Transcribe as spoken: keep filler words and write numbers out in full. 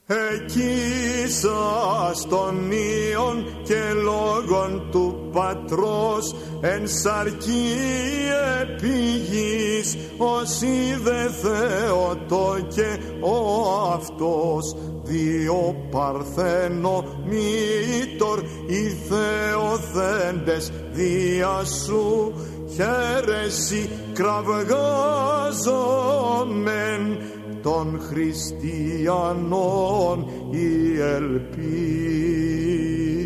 Εκείσας των Υιών και λόγων του Πατρός εν σαρκή επί γης, ως είδε Θεότο και ο αυτός δύο παρθένο μήτωρ οι θεοθέντες δια σου χαίρεση κραυγάζομεν των χριστιανών η ελπίδα.